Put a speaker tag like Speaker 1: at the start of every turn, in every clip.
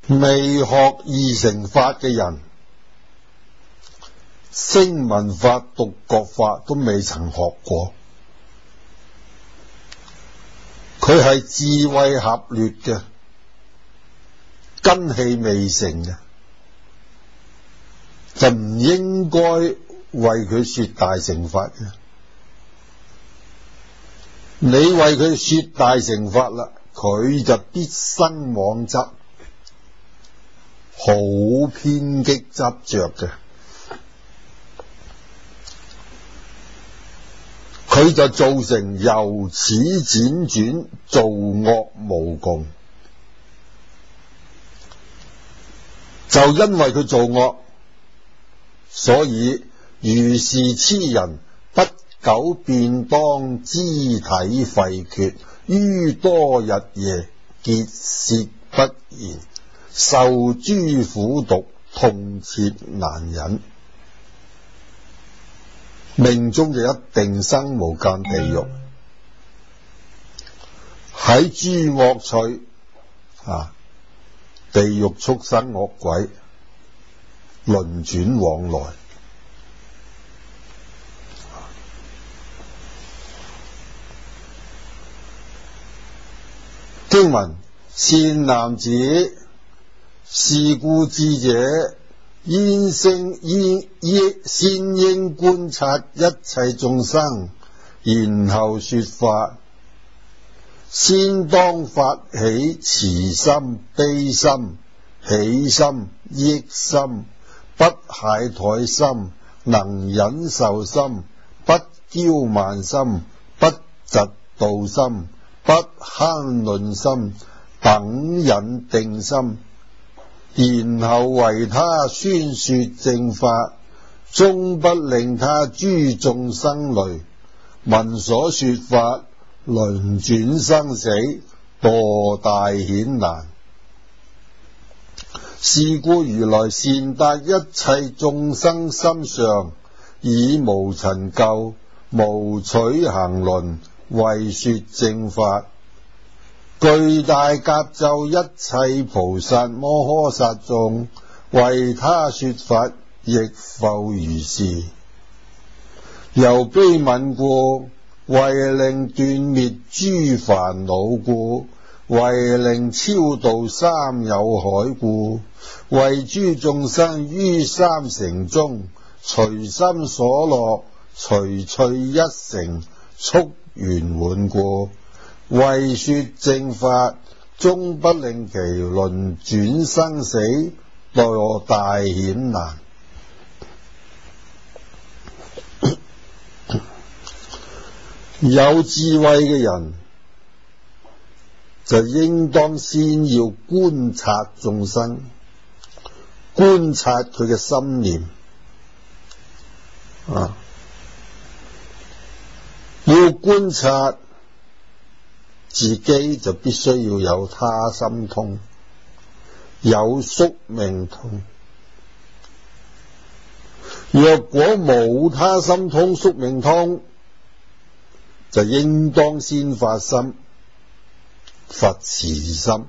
Speaker 1: 未學二乘法嘅人，聲聞法、獨覺法都未曾學過，佢係智慧狹劣嘅，根器未成嘅，就唔應該為佢說大乘法嘅。你為佢說大乘法啦，佢就必生妄執，好偏激執着嘅，佢就造成由此輾轉造惡無窮。就因為佢造惡，所以如是痴人不久便當肢體廢缺，於多日夜結舌不言，受諸苦毒，痛切難忍，命中就一定生無間地獄，喺諸惡趣地獄畜生惡鬼輪轉往來。經文：善男子，是故智者先應觀察一切眾生，然後說法。先當發起慈心、悲心、喜心、益心、不懈怠心、能忍受心、不驕慢心、不嫉妒心、不慳吝心等引定心，然後為他宣說正法，終不令他諸眾生類，聞所說法，輪轉生死，墮大險難。是故如來善達一切眾生心上，以無塵垢，無取行輪，為說正法。具大甲咒一切菩薩摩訶薩眾，為他說法，亦復如是。由悲憫故，為令斷滅諸煩惱故，為令超度三有海故，為諸眾生於三乘中，隨心所樂，隨趣一乘，速圓滿故，為說正法，終不令其輪轉生死，墮大險難。有智慧嘅人就應當先要觀察眾生，觀察佢嘅心念要觀察自己，就必須要有他心通，有宿命通。若果冇他心通、宿命通，就應當先發心，發慈心。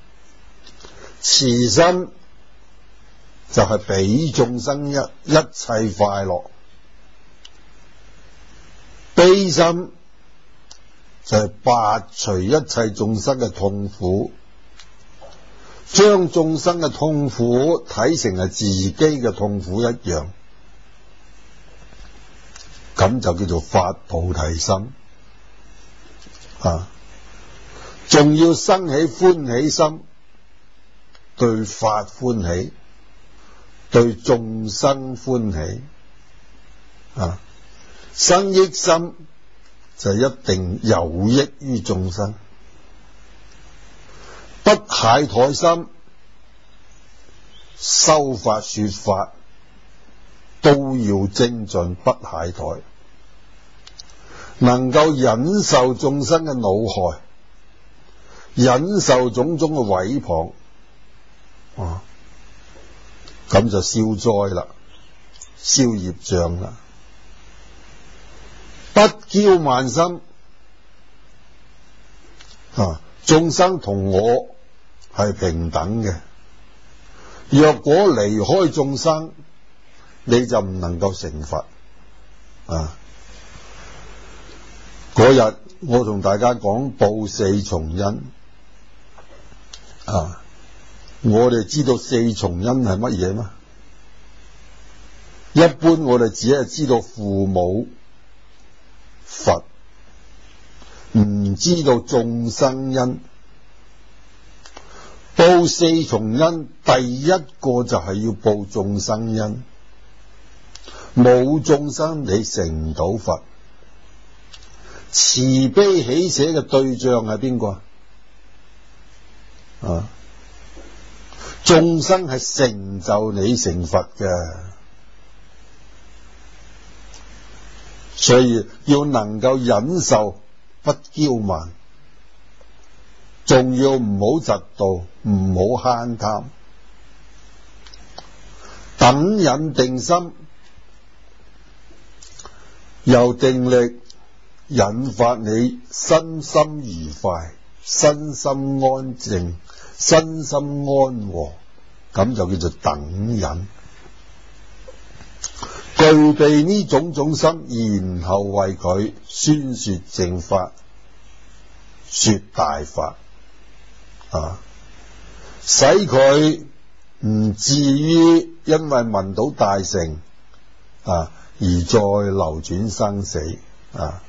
Speaker 1: 慈心就係俾眾生一切快樂，悲心就係拔除一切眾生嘅痛苦，將眾生嘅痛苦睇成係自己嘅痛苦一樣，咁就叫做發菩提心。仲要生起歡喜心，對法歡喜，對眾生歡喜。生益心就一定有益於眾生。不懈怠心，修法說法都要精進，不懈怠。能夠忍受眾生嘅惱害，忍受種種嘅毀謗，咁就消災啦，消業障啦。不驕慢心，眾生同我係平等嘅， 若果離開眾生，你就唔能夠成佛啊！嗰日我同大家講報四重恩啊！我哋知道四重恩係乜嘢咩？一般我哋只係知道父母、佛，唔知道眾生恩。報四重恩，第一個就係要報眾生恩。冇眾生你成唔到佛。慈悲喜捨嘅對象係邊個啊？眾生係成就你成佛嘅，所以要能夠忍受，不驕慢，仲要唔好嫉妒，唔好慳貪，等忍定心，由定力引發你身心愉快，身心安靜，身心安和，咁就叫做等忍。具備呢種種心，然後為佢宣說正法，說大法啊，使佢唔至於因為聞到大乘啊而再流轉生死啊。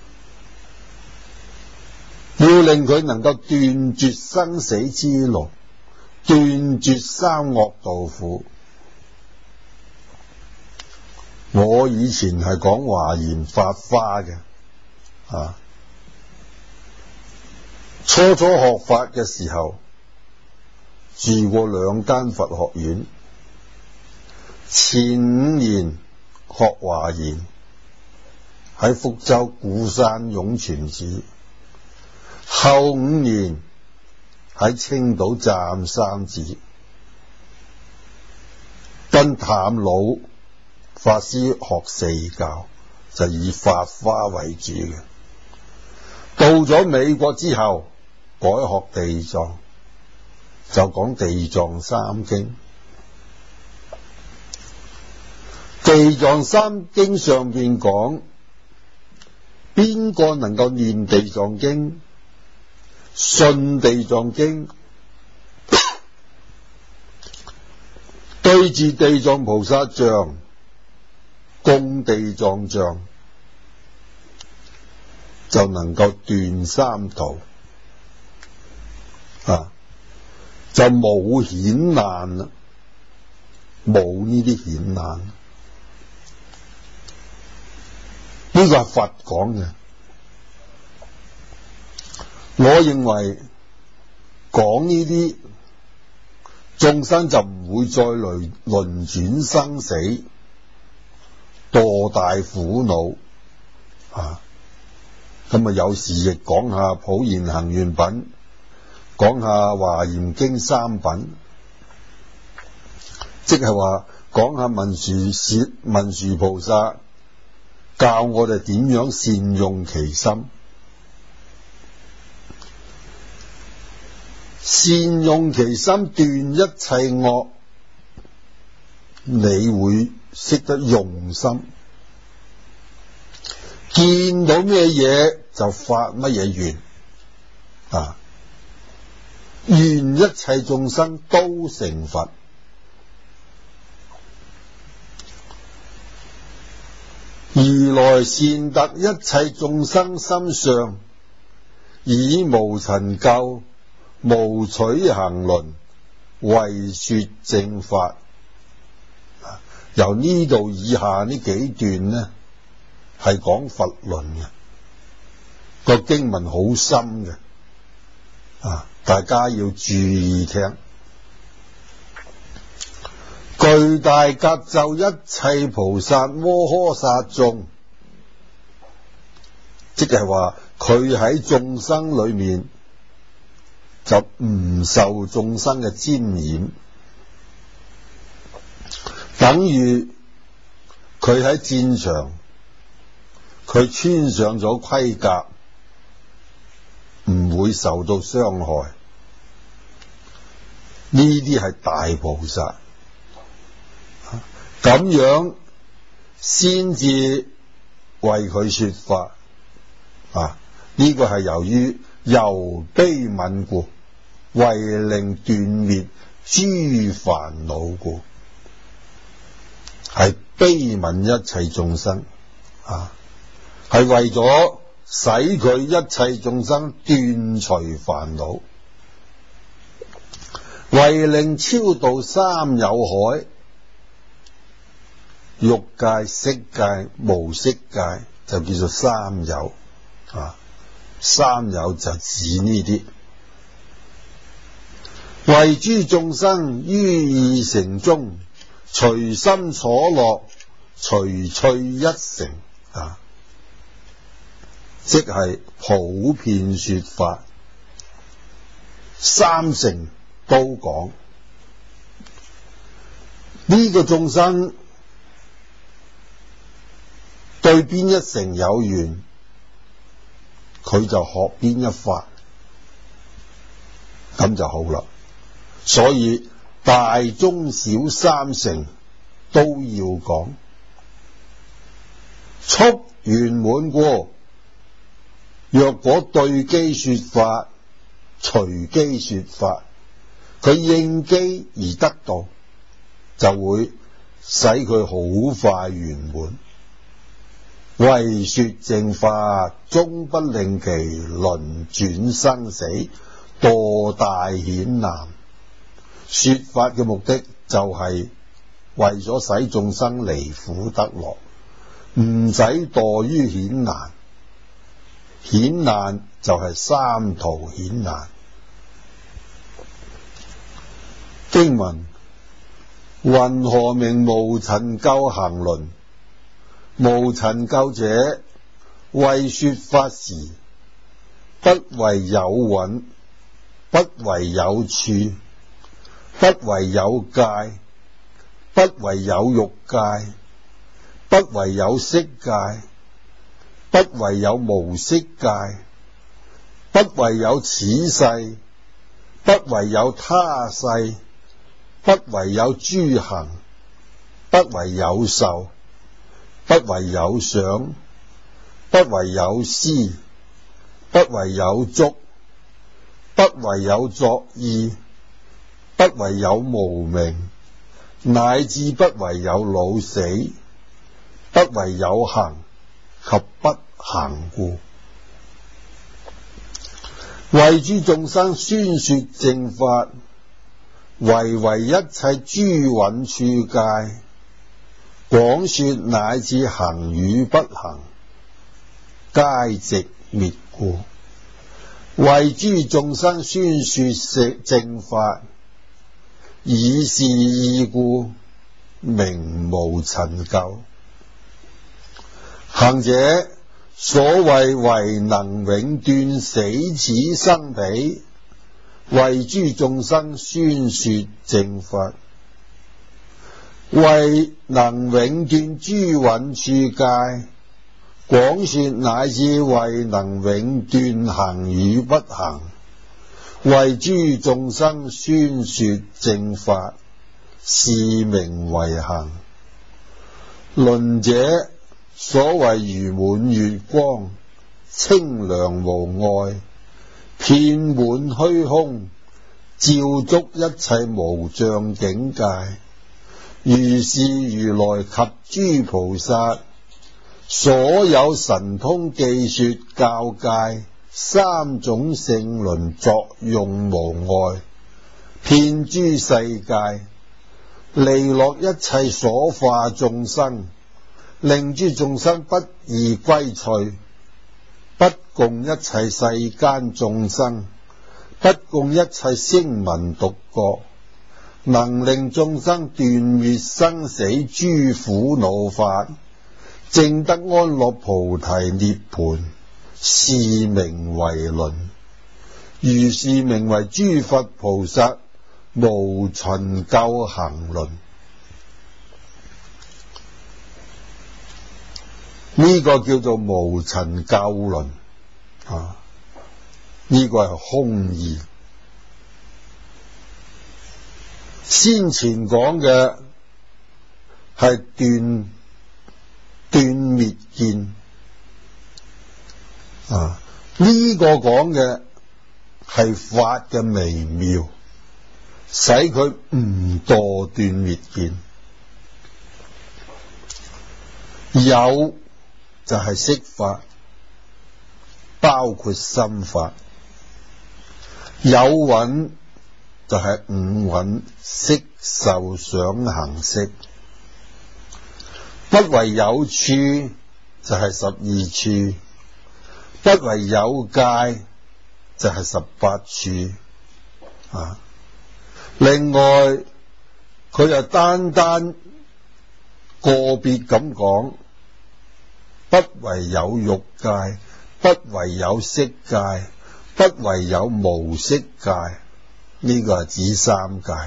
Speaker 1: 要令佢能夠斷絕生死之路，斷絕三惡道苦。我以前係講華嚴法華嘅啊，初學法嘅時候住過2間佛學院，前5年學華嚴喺福州鼓山湧泉寺，後5年喺青島湛山寺，跟譚老法師學四教，就以法華為主嘅。到咗美國之後，改學地藏，就講地藏三經。地藏三經上邊講，邊個能夠念地藏經，信地藏經，對住地藏菩薩像，供地藏像，就能夠斷三途啊，就冇險難啦，冇呢啲險難。呢個係佛講嘅。我認為講呢啲眾生就唔會再輪轉生死，墮大苦惱啊！咁啊，有時亦講下普賢行願品，講下華嚴經3品，即係話講下文殊菩薩教我哋點樣善用其心。善用其心，斷一切惡，你會識得用心，見到咩嘢就發乜嘢願啊！願一切眾生都成佛。如來善達一切眾生心上，以無塵垢，無取行輪，為說正法。由呢度以下呢幾段呢，係講佛論嘅，個經文好深嘅啊！大家要注意聽。具大格咒一切菩薩摩訶薩眾，即係話佢喺眾生裏面就唔受眾生嘅沾染，等於佢喺戰場，佢穿上咗盔甲，唔會受到傷害。 呢啲係大菩薩，咁樣先至為佢說法啊！呢個係由於由悲憫故，為令斷滅諸煩惱故，係悲憫一切眾生啊，係為咗使佢一切眾生斷除煩惱，為令超度三有海，欲界、色界、無色界，就叫做三有啊。三有就指呢啲，為諸眾生於二乘中，隨心所樂，隨趣一乘啊，即係普遍說法，三乘都講。呢個眾生對邊一乘有緣，佢就學邊一法，咁就好啦。所以大中小三乘都要講，速圓滿過。若果對機說法，隨機說法，佢應機而得到，就會使佢好快圓滿。為說正法，終不令其輪轉生死，墮大險難。說法嘅目的就係為咗使眾生離苦得樂，唔使墮於險難。險難就係三途險難。經文：云何名無塵垢行輪？無塵垢者，為說法時，不為有蘊，不為有處，不為有界，不為有欲界，不為有色界，不為有無色界，不為有此世，不為有他世，不為有諸行，不為有受，不為有想，不為有思，不為有觸，不為有作意，不為有無明，乃至不為有老死，不為有行及不行故，為諸眾生宣說正法，為一切諸蘊處界，廣說乃至行與不行，皆直滅故。為諸眾生宣說正法，以是義故，名無塵垢。行者所謂唯能永斷死此生彼，為諸眾生宣說正法，為能永斷諸蘊處界，廣說乃至為能永斷行與不行，為諸眾生宣說正法，是名為行。輪者所謂如滿月光，清涼無礙，遍滿虛空，照觸一切無障境界。如是如來及諸菩薩，所有神通記說教誡，三種聖輪作用無礙，遍諸世界，利樂一切所化眾生，令諸眾生不易歸趣，不共一切世間眾生，不共一切聲聞獨覺，能令眾生斷滅生死諸苦惱法，證得安樂菩提涅槃，是名為輪。如是名為諸佛菩薩無塵垢行輪。呢個叫做無塵垢輪啊，呢個係空義。 先前講嘅係斷滅見啊，呢個講嘅係法嘅微妙，使佢唔墮斷滅見。有就係色法，包括心法。有蘊就係五蘊，色受想行識。不為有處就係12處，不為有界就係18處啊。另外佢又單單個別咁講，不為有欲界，不為有色界，不為有無色界，呢個係指三界。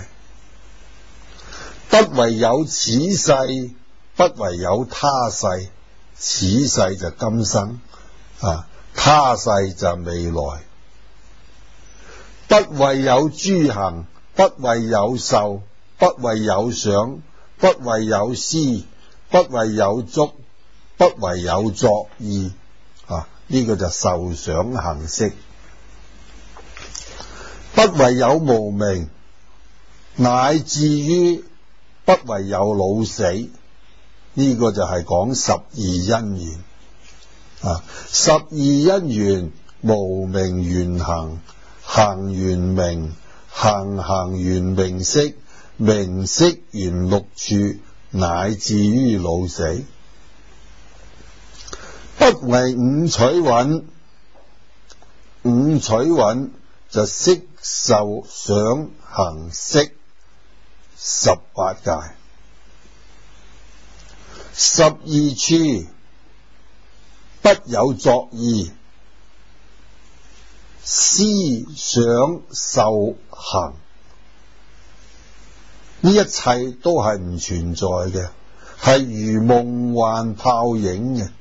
Speaker 1: 不為有此世，不為有他世，此世就今生啊，他世就未來。不為有諸行，不為有受，不為有想，不為有思，不為有觸，不為有作意啊，呢個就受想行識。不為有無明，乃至於不為有老死，呢個就係講12因緣啊。12因緣，無明緣行，行緣名，行緣名色，名色緣六處，乃至於老死。不為五取蘊，五取蘊就色受想行識18界。12處不有作意，思想受行，呢一切都係唔存在嘅，係如夢幻泡影嘅。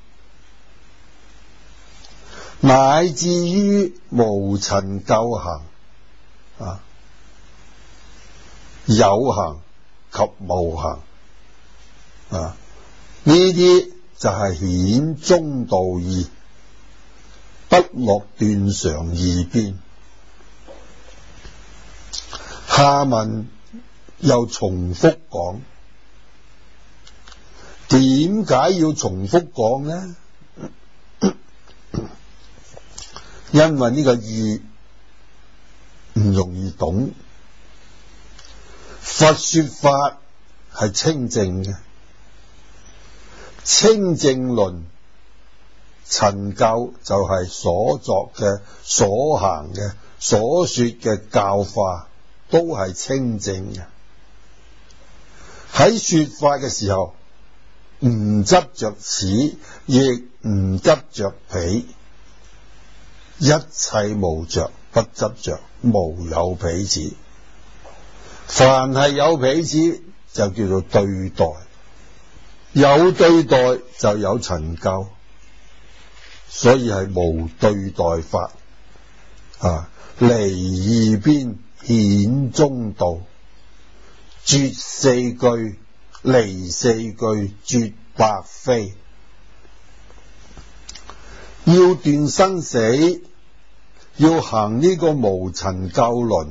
Speaker 1: 乃至於無塵垢行啊，有行及無行啊，呢啲就係顯中道義，不落斷常二邊。下文又重複講，點解要重複講呢？因為呢個義唔容易懂。佛說法係清淨嘅，清淨論塵垢就係所作嘅、所行嘅、所說嘅教化，都係清淨嘅。喺說法嘅時候，唔執着此，亦唔執着彼。一切無着，不執着，無有彼此。凡係有彼此，就叫做對待。有對待就有塵垢，所以係無對待法啊。離二邊顯中道，絕四句，離四句，絕百非。要斷生死，要行呢個無塵垢輪，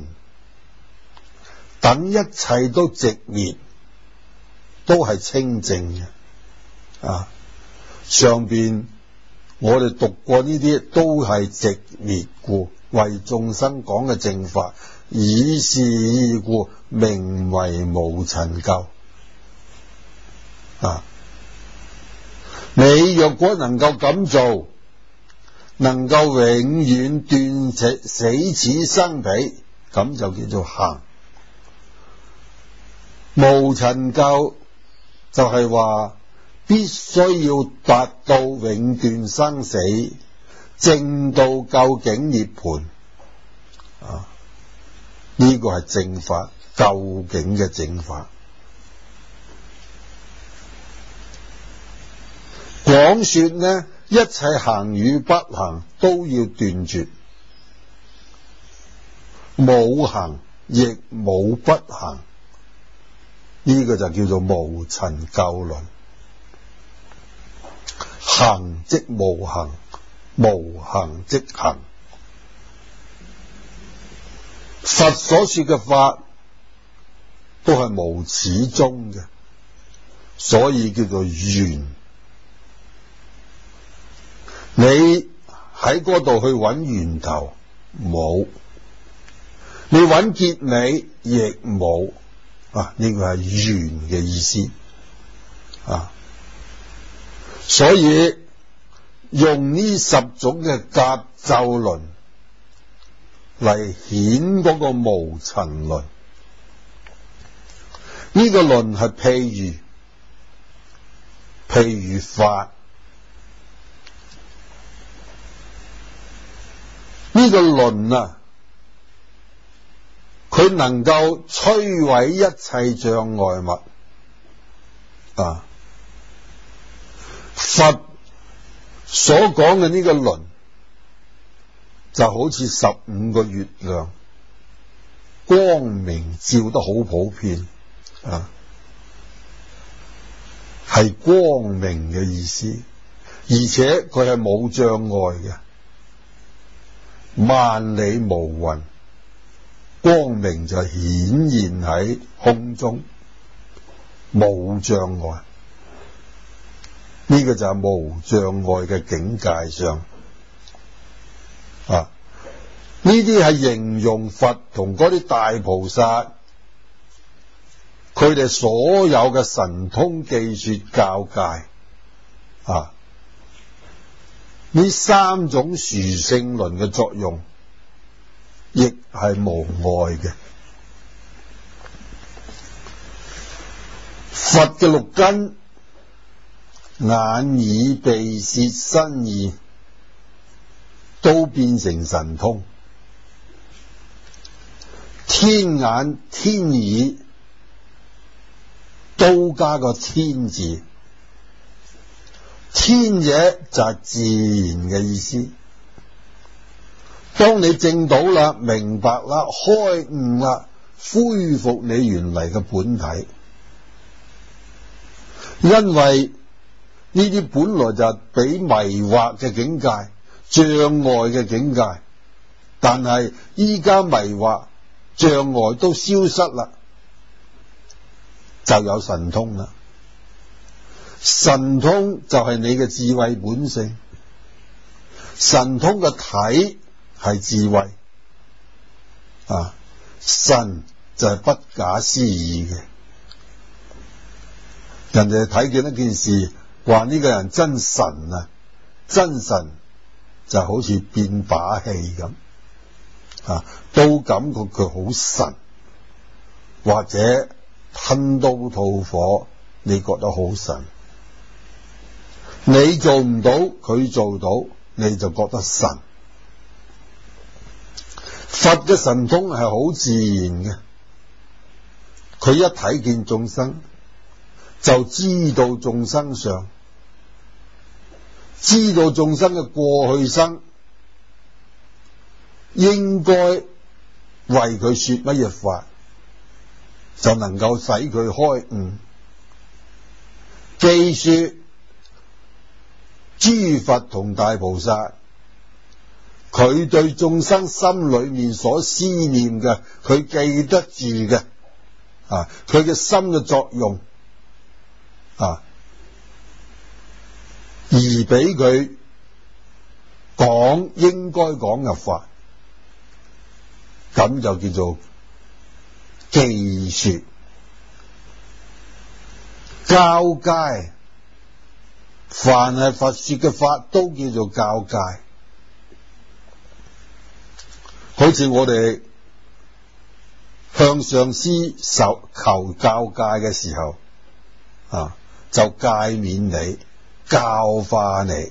Speaker 1: 等一切都寂滅，都係清淨嘅啊。上邊我哋讀過呢啲都係寂滅故，為眾生講嘅正法，以是義故，名為無塵垢啊。你若果能夠咁做，能夠永遠斷死此生彼，咁就叫做行。無塵垢就係話必須要達到永斷生死，證到究竟涅槃啊！呢個係正法，究竟嘅正法。廣說呢，一切行與不行都要斷絕，冇行亦冇不行呢個就叫做無塵垢論。行即無行，無行即行。佛所說嘅法都係無始終嘅，所以叫做緣。你喺嗰度去揾源頭冇，你揾結尾亦冇啊！呢個係緣嘅意思啊。所以用呢10種嘅甲胄論嚟顯嗰個無塵論。呢個論係譬如法。呢個論啊，佢能夠摧毀一切障礙物啊。佛所講嘅呢個輪就好似15個月亮，光明照得好普遍啊，係光明嘅意思，而且佢係冇障礙嘅，萬里無雲，光明就顯現喺空中，冇障礙。呢個就係無障礙嘅境界上啊！呢啲係形容佛同嗰啲大菩薩，佢哋所有嘅神通技說教誡啊！呢3種殊勝論嘅作用，亦係無礙嘅。佛嘅6根，眼耳鼻舌身意都變成神通，天眼天耳都加個天字，天者就係自然嘅意思。當你證到啦、明白啦、開悟啦，恢復你原嚟嘅本體，因為呢啲本來就係俾迷惑嘅境界、障礙嘅境界，但係依家迷惑、障礙都消失啦，就有神通啦。神通就係你嘅智慧本性，神通嘅體係智慧啊，神就係不假思議嘅。人哋睇見一件事，話呢個人真神啊，真神就好似變把戲咁啊，都感覺佢好神，或者吞刀吐火，你覺得好神。你做唔到，佢做到，你就覺得神。佛嘅神通係好自然嘅，佢一睇見眾生，就知道眾生相，知道眾生嘅過去生，應該為佢說乜嘢法，就能夠使佢開悟。記說諸佛同大菩薩，佢對眾生心裏面所思念嘅，佢記得住嘅啊，佢嘅心嘅作用啊，而俾佢講應該講嘅法，咁就叫做記說。教誡，凡係佛說嘅法都叫做教誡。好似我哋向上司求教誡嘅時候啊，就誡勉你，教化你。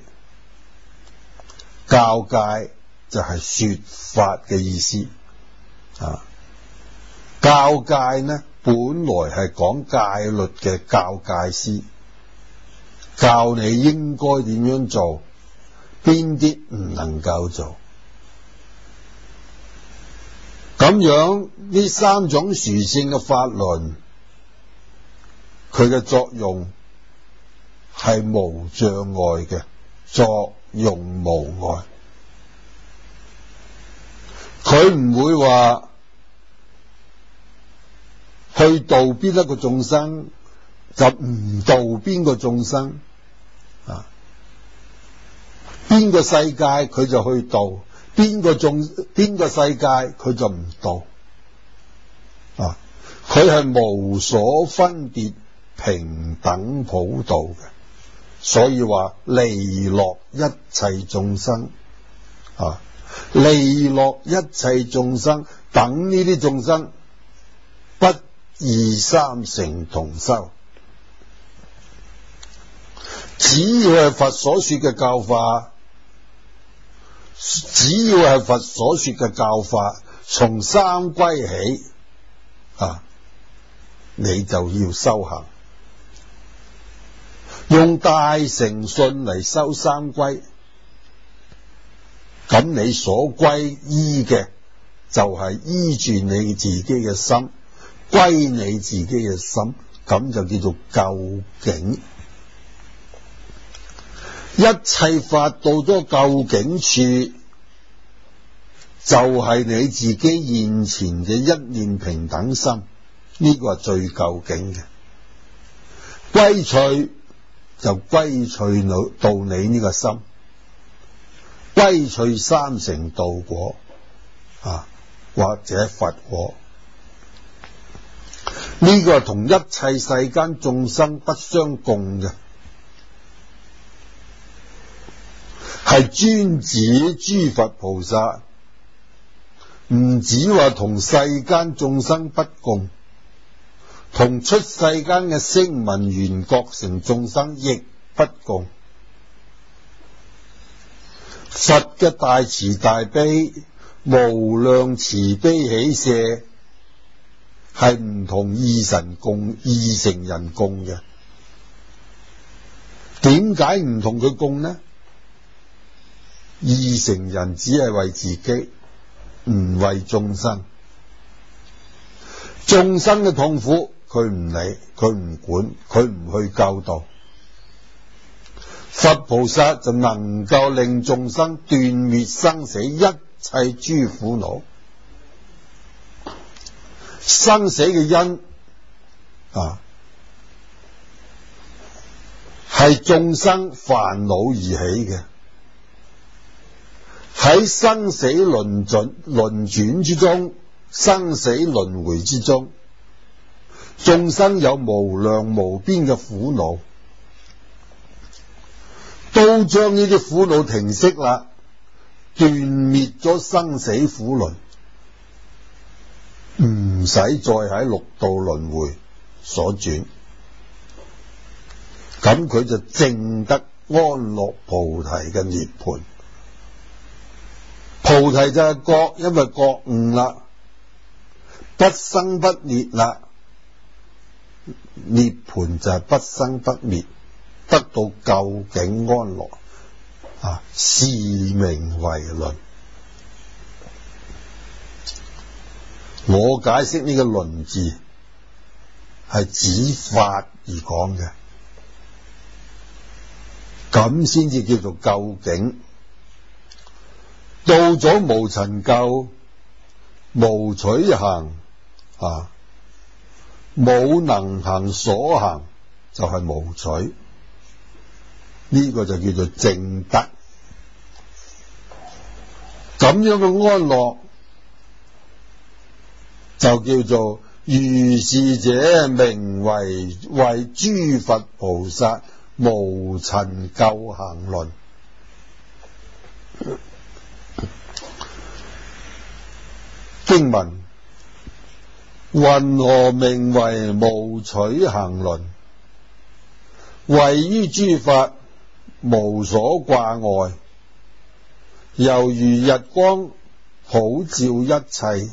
Speaker 1: 教誡就係說法嘅意思啊。教誡呢，本來係講戒律嘅教誡師，教你應該點樣做，邊啲唔能夠做。咁樣呢3種殊勝嘅法輪， 佢嘅作用係無障礙嘅，作用無礙。佢唔會話去度邊一個眾生就唔度邊個眾生啊，邊個世界佢就去度，邊個世界佢就唔度啊。佢係無所分別，平等普度嘅，所以話利樂一切眾生啊，利樂一切眾生，等呢啲眾生不二三乘同修。只要係佛所說嘅教法，只要係佛所說嘅教法，從三歸起啊，你就要修行，用大誠信嚟修三歸，咁你所歸依嘅就係依住你自己嘅心，歸你自己嘅心，咁就叫做究竟。一切法到咗究竟處，就係你自己現前嘅一念平等心，呢個係最究竟嘅。歸趣就歸趣到你呢個心，歸趣三乘道果啊，或者佛果，呢個係同一切世間眾生不相共嘅，係專指諸佛菩薩，唔止話同世間眾生不共，同出世間嘅聲聞緣覺乘眾生亦不共。佛嘅大慈大悲、無量慈悲喜捨係唔同二乘人共嘅。點解唔同佢共呢？二乘人只係為自己，唔為眾生。眾生嘅痛苦佢唔理，佢唔管，佢唔去教導。佛菩薩就能夠令眾生斷滅生死一切諸苦惱。生死嘅因啊，係眾生煩惱而起嘅。喺生死輪轉之中，生死輪迴之中，眾生有無量無邊嘅苦惱，都將呢啲苦惱停息啦，斷滅咗生死苦輪，唔使再喺六道輪迴所轉，咁佢就證得安樂菩提嘅涅槃。菩提就係覺，因為覺悟啦，不生不滅啦，涅槃就係不生不滅，得到究竟安樂啊，是名為輪。我解釋呢個輪字係指法而講嘅，咁先至叫做究竟。到咗無塵垢、無取行啊，冇能行所行，就係無取，呢個就叫做證得。咁樣嘅安樂就叫做如是者名為諸佛菩薩無塵垢行輪。經文云何名為無取行輪？謂於諸法無所掛礙，猶如日光普照一切，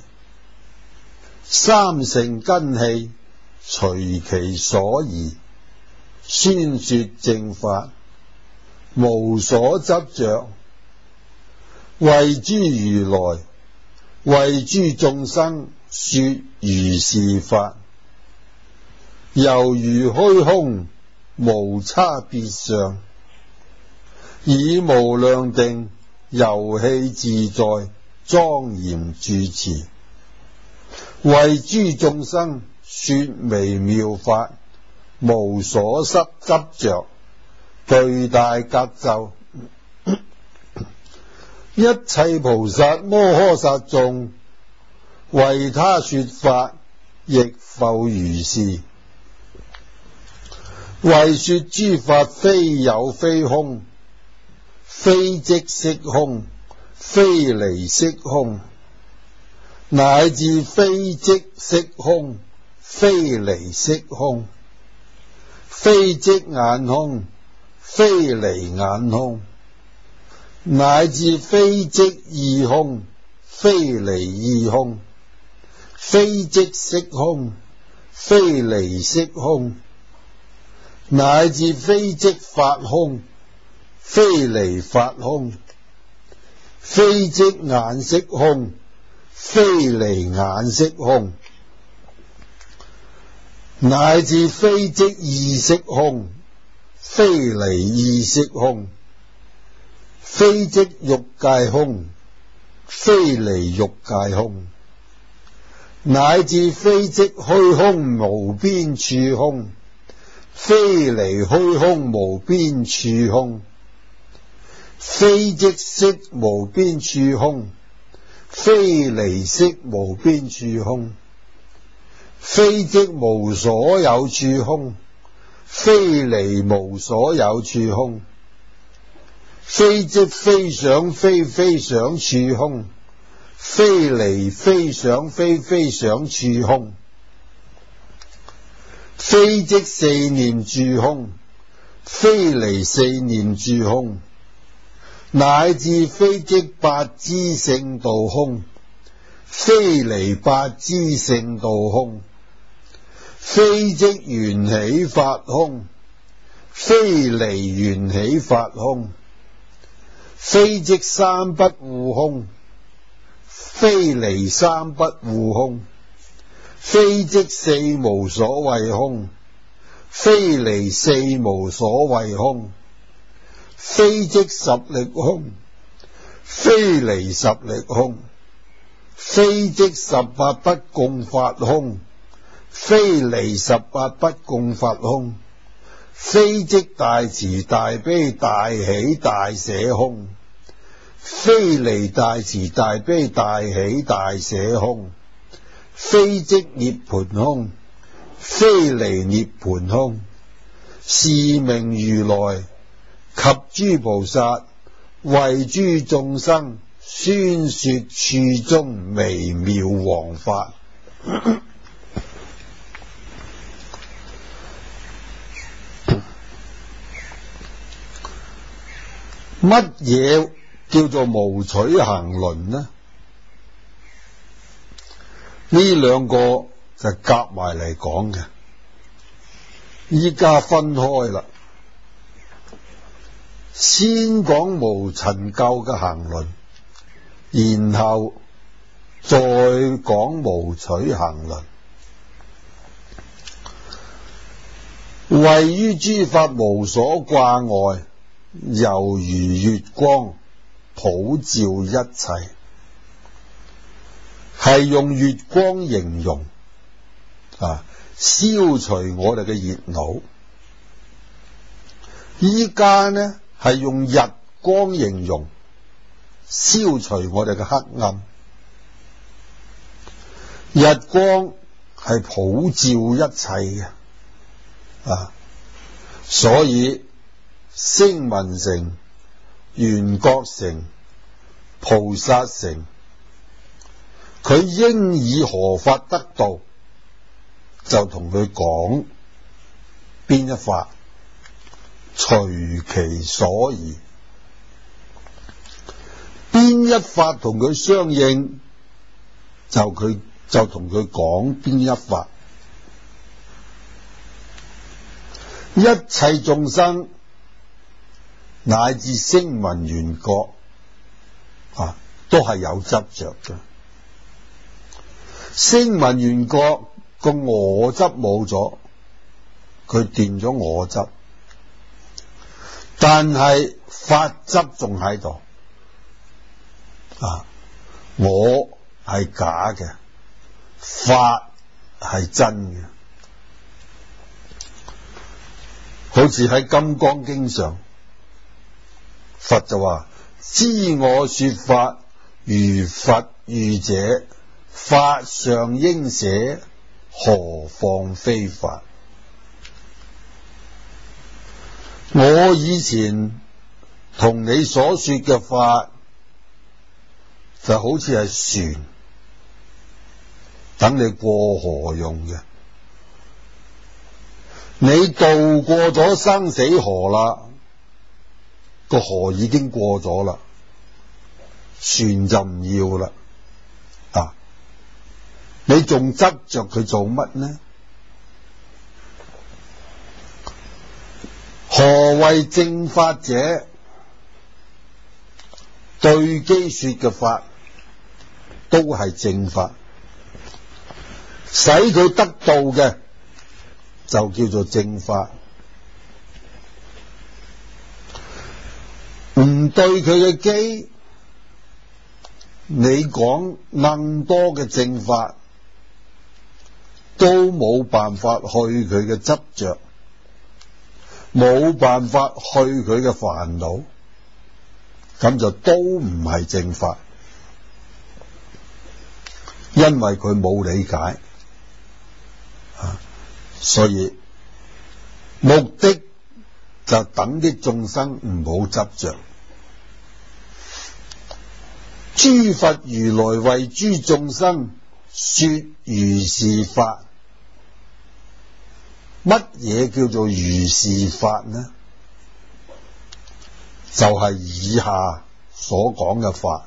Speaker 1: 三乘根器隨其所宜，宣說正法，無所執着，為諸如來，為諸眾生說如是法， 猶如虛空，無差別相，以無量定，遊戲自在，莊嚴住持，為諸眾生說微妙法，無所執着，具大格咒。一切菩薩摩訶薩眾，為他說法，亦復如是。為說諸法非有非空，非即色空，非離色空，乃至非即色空，非離色空，非即眼空，非離眼空，乃至非即意空，非離意空，非即色空，非離色空，乃至非即法空，非離法空，非即眼色空，非離眼色空，乃至非即意識空，非離意識空，非即欲界空，非離欲界空，乃至非即虛空無邊處空，非離虛空無邊處空，非即色無邊處空，非離色無邊處空，非即無所有處空，非離無所有處空，非即非想非非想處空，非離非想非非想處空，非即四念住空，非離四念住空，乃至非即八支聖道空，非離八支聖道空，非即緣起法空，非離緣起法空，非即三不護空，非離三不護空，非即四無所謂空，非離四無所謂空，非即十力空，非離十力空，非即十八不共法空，非離十八不共法空，非即大慈大悲大喜大捨空，非離大慈大悲大喜大捨空，非即涅槃空，非離涅槃空，是名如來及諸菩薩為諸眾生宣說處中微妙王法。乜嘢叫做無取行輪呢？呢兩個就夾埋嚟講嘅，依家分開啦。先講無塵垢嘅行輪，然後再講無取行輪。位於諸法無所掛礙，猶如月光普照一切，係用月光形容消除我哋嘅熱惱。依家呢係用日光形容，消除我哋嘅黑暗。日光係普照一切嘅，所以聲聞乘、緣覺乘、菩薩乘，佢應以何法得道，就同佢講邊一法，隨其所宜。邊一法同佢相應，就同佢講邊一法。一切眾生乃至聲聞緣覺都係有執着嘅。聲聞緣覺個我執冇咗， 佢斷咗我執，但係法執仲喺度。我係假嘅，法係真嘅。好似喺《金剛經》上，佛就話：知我說法，如佛喻者，法上應捨，何況非法？我以前同你所說嘅法，就好似係船，等你過河用嘅。你渡過咗生死河啦，個河已經過咗啦，船就唔要啦。你仲執着佢做乜呢？何謂正法者？對機說嘅法都係正法，使佢得到嘅就叫做正法。唔對佢嘅機，你講更多嘅正法，都冇辦法去佢嘅執着，冇辦法去佢嘅煩惱，咁就都唔係正法，因為佢冇理解。所以目的就等啲眾生唔好執着。諸佛如來為諸眾生說如是法。乜嘢叫做如是法呢？就係以下所講嘅法。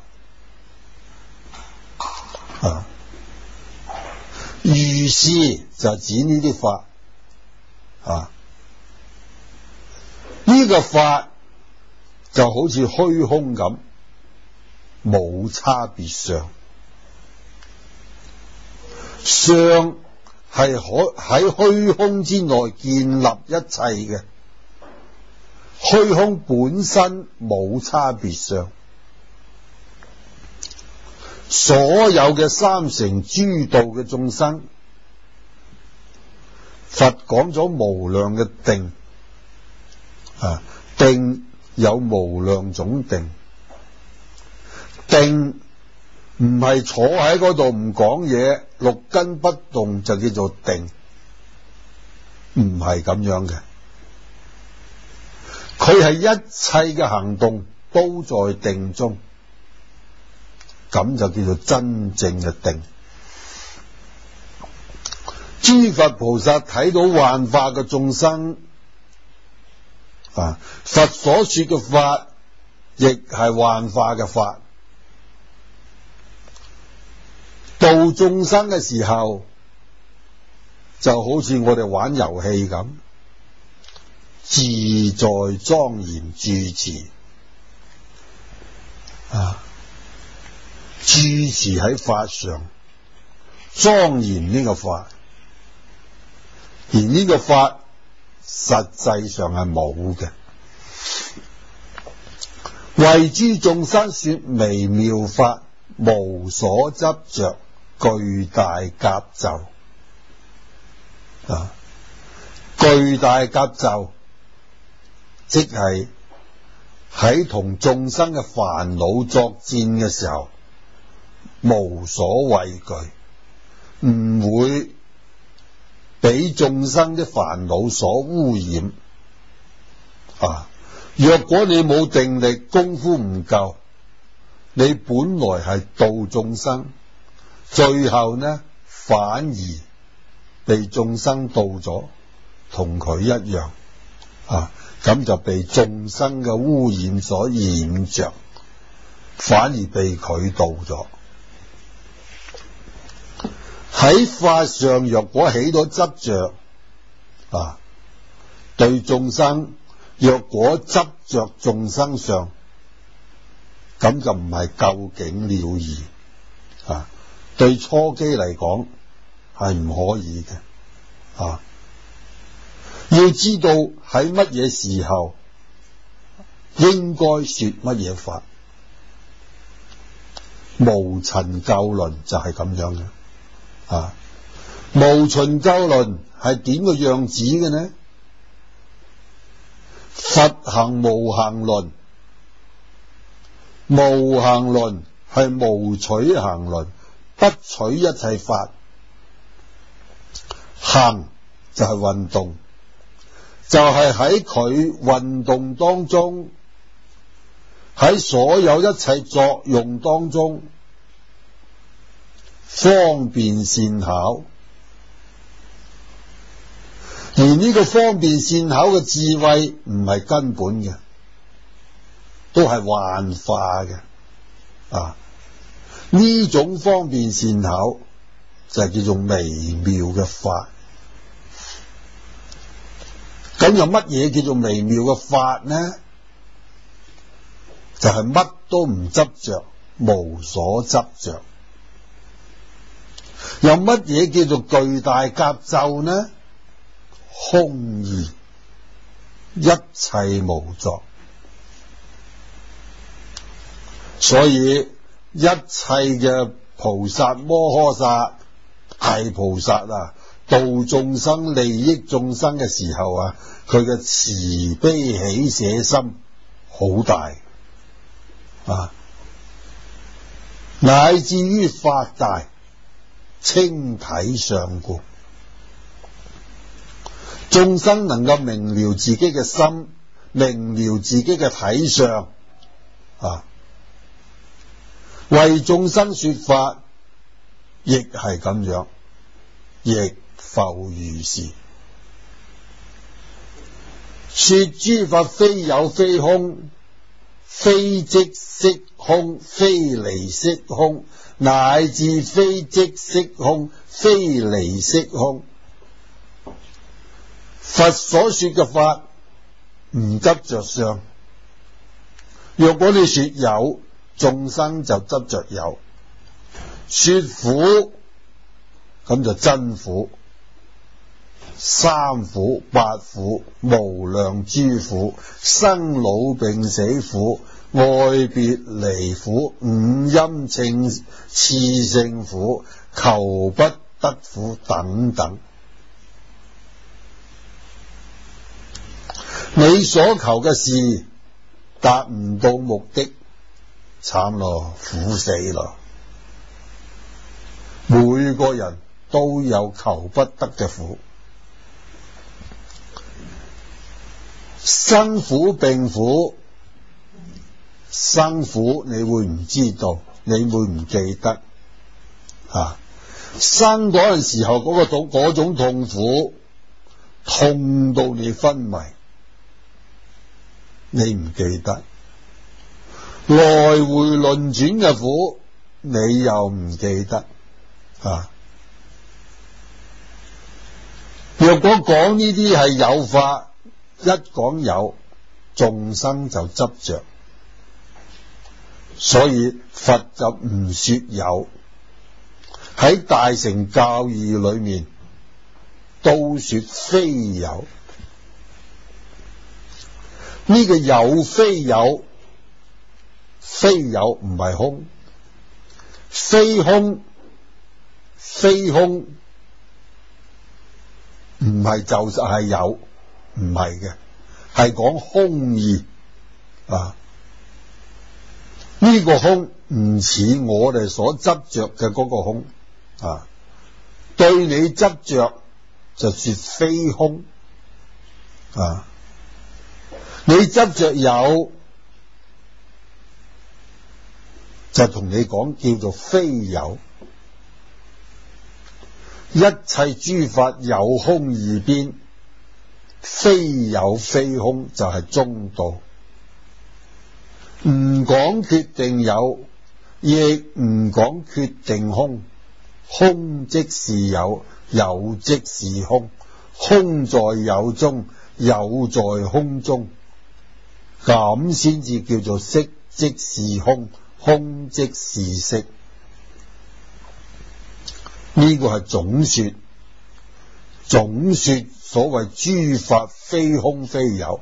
Speaker 1: 如是就指呢啲法。呢個法就好似虛空咁，冇差別相。相係可喺虛空之內建立一切嘅，虛空本身冇差別相。所有嘅三乘諸道嘅眾生，佛講咗無量嘅定，定有無量種定，定唔係坐喺嗰度唔講嘢，六根不動就叫做定，唔係咁樣嘅。佢係一切嘅行動都在定中，咁就叫做真正嘅定。諸佛菩薩睇到幻化嘅眾生，佛所說嘅法亦係幻化嘅法。度眾生嘅時候，就好似我哋玩遊戲咁，自在莊嚴住持，住持喺法上，莊嚴呢個法，而呢個法實際上係冇嘅。為諸眾生說微妙法，無所執着，巨大甲冑。巨大甲冑即係喺同眾生嘅煩惱作戰嘅時候，無所畏懼，唔會俾眾生嘅煩惱所污染。若果你冇定力，功夫唔夠，你本來係度眾生，最後呢反而被眾生度咗，同佢一樣，咁就被眾生嘅污染所染着，反而被佢度咗。喺法上若果起到執着，對眾生若果執着眾生上，咁就唔係究竟了義。對初機嚟講係唔可以嘅。 要知道喺乜嘢時候應該說乜嘢法。無循救論就係咁樣嘅。無循救論係點個樣子嘅呢？佛行無行論，無行論係無取行論，不取一切法。行就係運動，就係喺佢運動當中，喺所有一切作用當中，方便善巧。而呢個方便善巧嘅智慧唔係根本嘅，都係幻化嘅。呢種方便善巧就係叫做微妙嘅法。咁有乜嘢叫做微妙嘅法呢？就係乜都唔執着，無所執着。有乜嘢叫做巨大甲胄呢？空義，一切無作。所以一切嘅菩薩摩訶薩大菩薩度眾生利益眾生嘅時候佢嘅慈悲喜捨心好大乃至於法大清體上故。眾生能夠明了自己嘅心，明了自己嘅體相為眾生說法，亦係咁樣，亦復如是。說諸法非有非空，非即色空，非離色空，乃至非即色空，非離色空。佛所說嘅法唔執着相。若果你說有，眾生就執着有；說苦，咁就真苦。三苦、八苦、無量諸苦，生老病死苦，愛別離苦，五陰熾盛苦，求不得苦等等。你所求嘅事達唔到目的，慘咯，苦死咯。每個人都有求不得嘅苦，生苦病苦。生苦你會唔知道，你會唔記得生嗰陣時候嗰種痛苦，痛到你昏迷，你唔記得。來回輪轉嘅苦，你又唔記得若果講呢啲係有法，一講有，眾生就執着，所以佛就唔說有。喺大乘教義裏面都說非有。呢個有非有，非有唔係空，非空唔係就係有，唔係嘅，係講空義呢個空唔似我哋所執着嘅嗰個空對你執着就說非空你執着有就同你講叫做非有。一切諸法有空二邊，非有非空就係中道。唔講決定有，亦唔講決定空。空即是有，有即是空。空在有中，有在空中，咁先至叫做色即是空，空即是色。呢個係總說， 總說所謂諸法非空非有。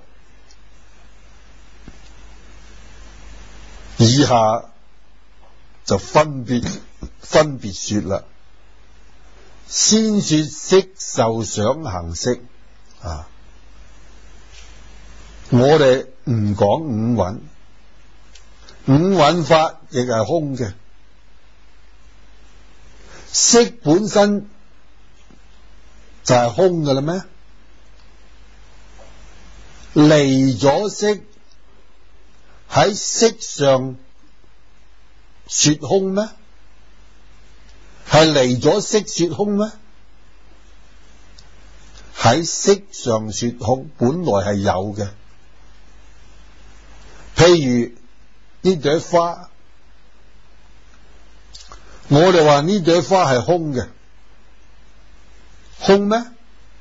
Speaker 1: 以下就分別說啦。先說色受想行識啊，我哋唔講五蘊，五蘊法亦係空嘅。色本身就係空嘅啦咩？離咗色喺色上說空咩？係離咗色說空咩？喺色上說空，本來係有嘅。譬如呢朵花，我哋話呢朵花係空嘅，空咩？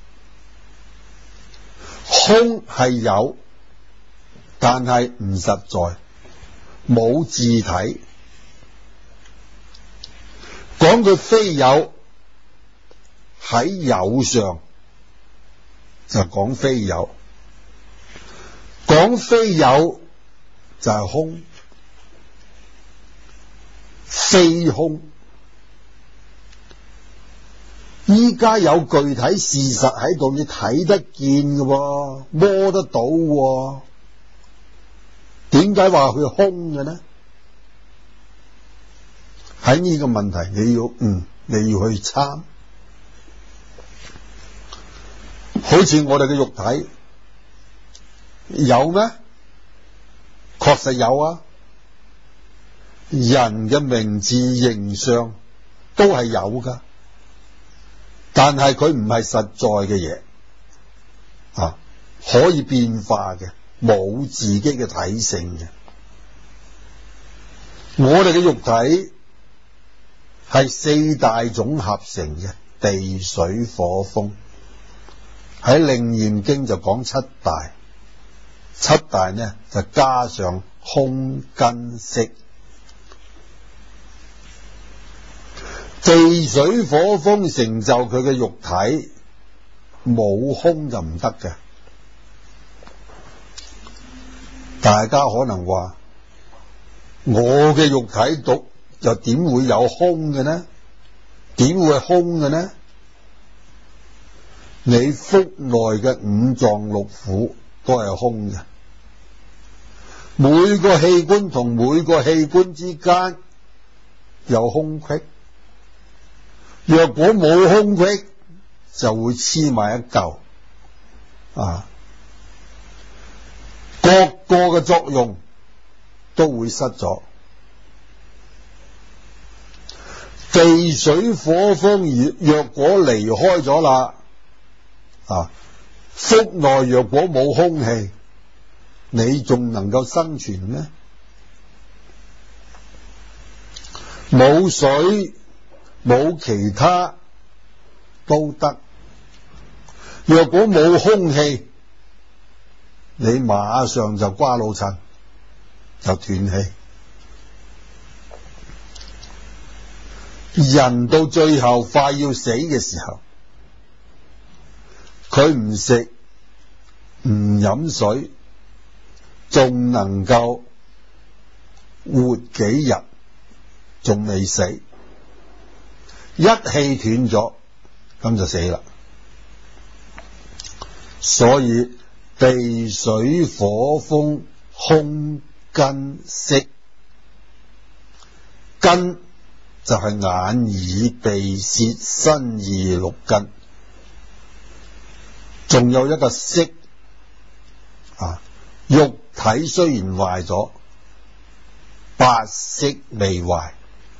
Speaker 1: 空係有，但係唔實在，冇自體。講佢非有，喺有上就講非有，講非有就係空，非空。依家有具體事實喺度，你睇得見嘅，摸得到嘅，點解話佢空嘅呢？喺呢個問題你要去參。好似我哋嘅肉體有咩？確實有啊。人嘅名字形象都係有噶，但係佢唔係實在嘅嘢啊，可以變化嘅，冇自己嘅體性嘅。我哋嘅肉體係四大種合成嘅，地水火風。喺《楞嚴經》就講七大，七大呢就加上空根色。地水火風成就佢嘅肉體，冇空就唔得嘅。大家可能話，我嘅肉體獨又點會有空嘅呢？點會係空嘅呢？你腹內嘅五臟六腑都係空嘅，每個器官同每個器官之間有空隙。若果冇空隙，就會黐埋一嚿啊，各個嘅作用都會失咗。地水火風若果離開咗啦，啊，腹內若果冇空氣，你仲能夠生存咩？冇水冇其他都得。若果冇空氣，你馬上就瓜老襯，就斷氣。人到最後快要死嘅時候，佢唔食唔飲水，仲能夠活幾日，仲未死。一氣斷咗，咁就死啦。所以地水火風空根色，根就係眼耳鼻舌身意六根，仲有一個色啊。肉體雖然壞咗，八識未壞。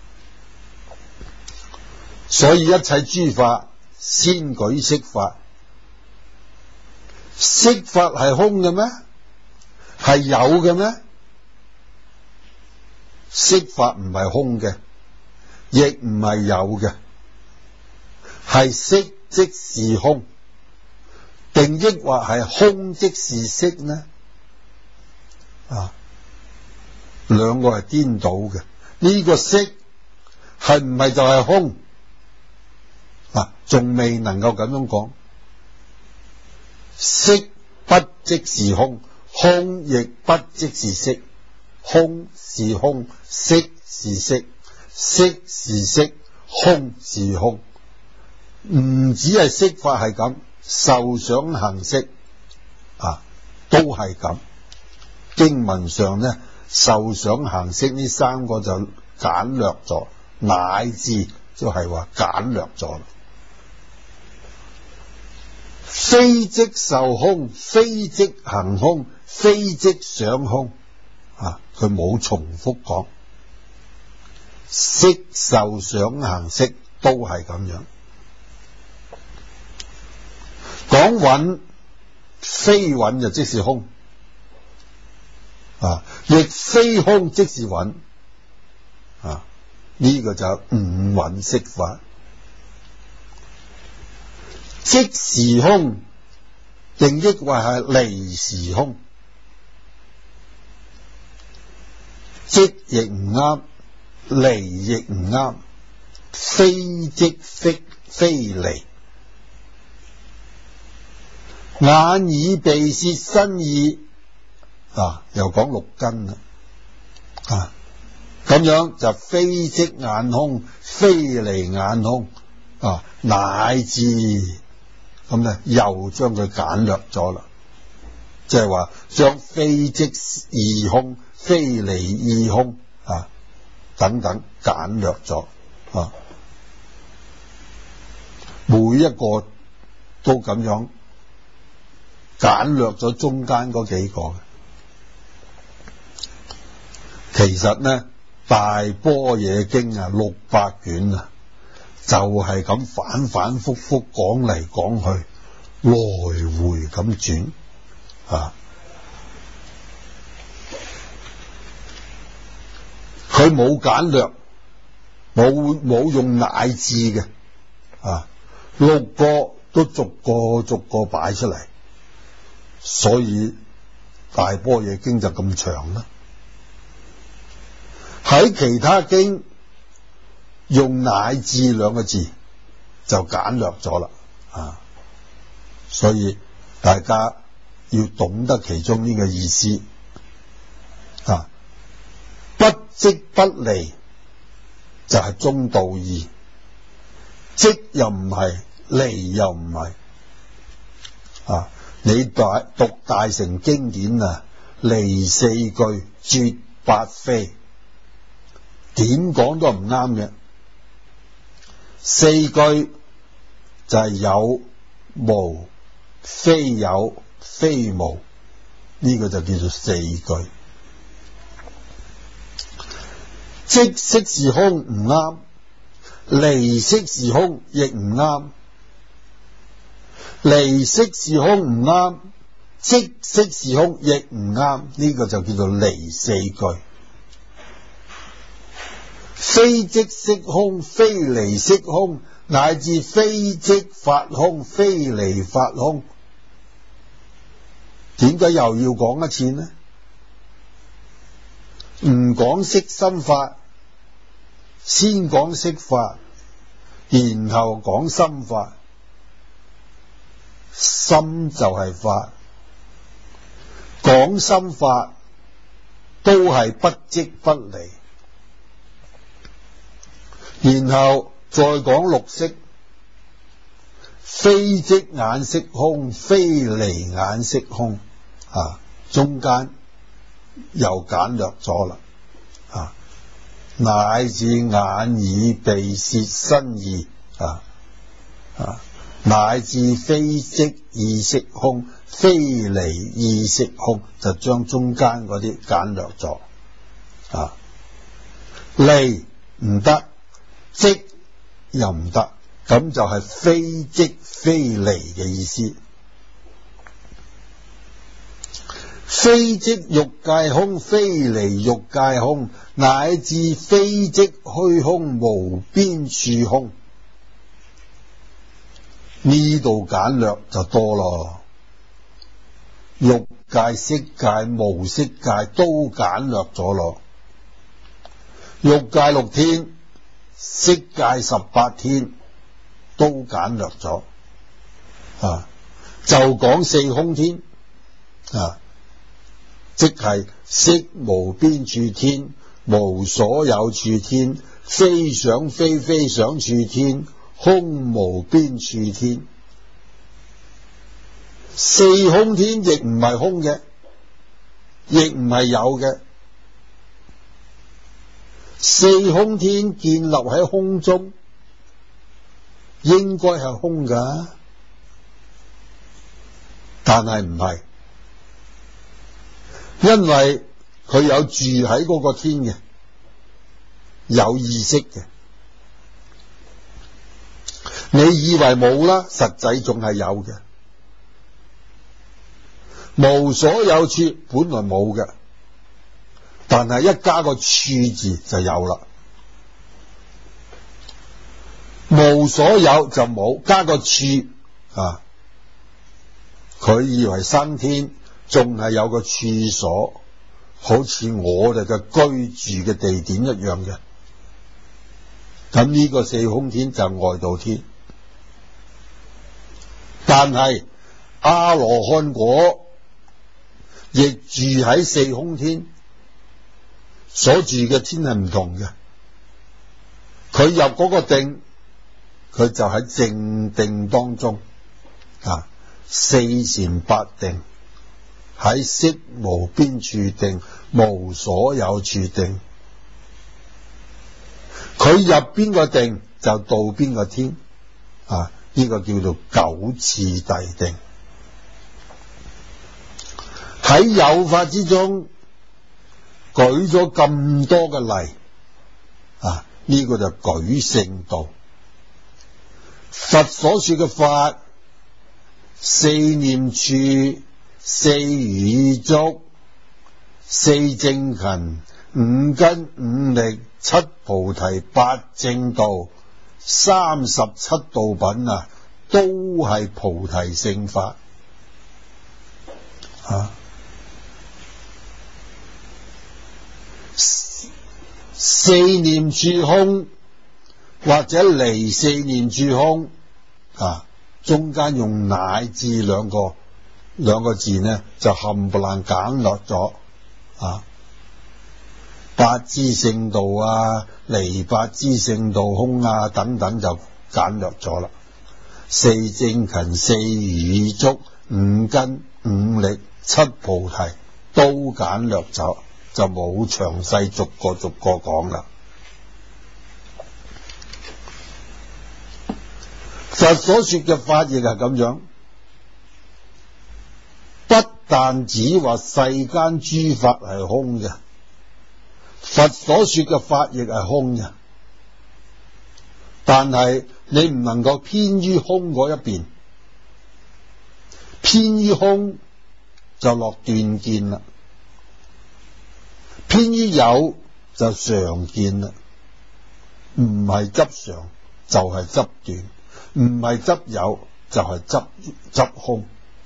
Speaker 1: 所以一切諸法先舉色法。色法係空嘅咩？係有嘅咩？色法唔係空嘅，亦唔係有嘅。係色即是空，定抑或係空即是色呢？啊，兩個係顛倒嘅。呢個色係唔係就係空？仲未能夠咁樣講， 色不即是空，空亦不即是色。空是空，色是色，色是色，空是空。唔止係色法係咁，受想行識都係咁。經文上呢，受想行識呢三個就簡略咗，乃至就係話簡略咗啦。非即受空，非即行空，非即想空。佢冇重複講，色受想行識都係咁樣。講蘊，非蘊就即是空，亦非空即是蘊。呢個就係五蘊釋法。即時空定抑或係離時空？即亦唔啱，離亦唔啱，非即非離。眼耳鼻舌身意又講六根啦。咁樣就非即眼空，非離眼空。乃至咁咧，又將佢簡略咗啦，即係話將非即意空，非離意空等等簡略咗。每一個都咁樣簡略咗中間嗰幾個。其實呢，大般若經600卷就係咁反反复复講嚟講去，來回咁轉。佢冇簡略，冇用乃至嘅。6個都逐個擺出嚟，所以大般若經就咁長啦。喺其他經用乃至兩個字就簡略咗啦。所以大家要懂得其中呢個意思。不即不離就係中道義，即又唔係，離又唔係。你讀大乘經典離四句絕八非，點講都唔啱嘅。四句就係有無非有非無，呢個就叫做四句。即色是空唔啱，離色是空亦唔啱。離色是空唔啱，即色是空亦唔啱，呢個就叫做離四句。非即色空，非離色空，乃至非即法空，非離法空。點解又要講一次呢？唔講色心法，先講色法，然後講心法。心就係法，講心法都係不即不離，然後再講六識，非即眼識空，非離眼識空。中間又簡略咗啦。乃至眼耳鼻舌身意，乃至非即意識空，非離意識空，就將中間嗰啲簡略咗。離唔得，即又唔得，咁就係非即非離嘅意思。非即欲界空，非離欲界空，乃至非即虛空，無邊處空。呢度簡略就多咯，欲界、色界、無色界都簡略咗咯。欲界6天，色界18天都簡略咗。 就講四空天即係色無邊處天，無所有處天，非想非非想處天，空無邊處天。四空天亦唔係空嘅，亦唔係有嘅。四空天建立喺空中，應該係空㗎，但係唔係，因為佢有住喺嗰個天嘅，有意識嘅。你以為冇啦，實際仲係有嘅。無所有處本來冇嘅，但係一加個處字就有啦。無所有就冇，加個處佢以為生天仲係有個處所，好似我哋嘅居住嘅地點一樣嘅。咁呢個四空天就係外道天，但係阿羅漢果亦住喺四空天，所住嘅天係唔同嘅。佢入嗰個定，佢就喺靜定當中四禪八定，喺色無邊處定，無所有處定。佢入邊個定就到邊個天呢個叫做九次第定。喺有法之中舉咗咁多嘅例呢個就舉聖道。佛所說嘅法，四念處、四如意足、四正勤、五根五力、七菩提、八正道、37道品都係菩提聖法四念處空或者離四念處空中間用乃至兩個字呢，就冚唪唥簡略咗八支聖道離八支聖道空等等就簡略咗啦。四正勤、四如意足、五根五力、七菩提都簡略咗，就冇詳細逐個講啦。佛所說嘅法亦係咁樣，不但只話世間諸法係空嘅，佛所說嘅法亦係空嘅，但係你唔能夠偏於空嗰一邊，偏於空就落斷見啦，偏於有就常見啦，唔係執常就係執斷，唔係執有就係執空